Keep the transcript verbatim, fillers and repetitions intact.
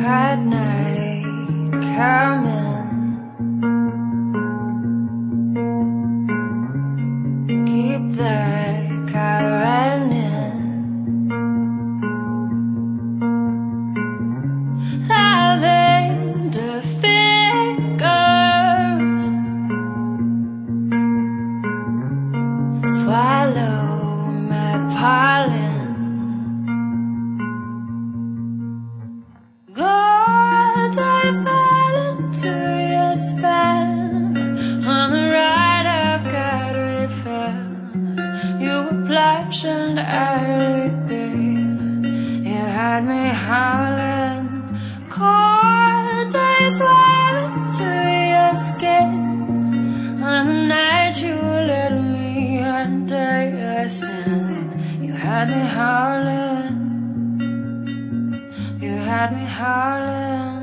at night coming, keep that car running. Lavender fingers swallow my pollen. God, I fell into your spell. On the ride I've got refilled. You were plush and early, babe. You had me howling. Cold days were into your skin. On the night you let me under your sin. You had me howling. You had me howling.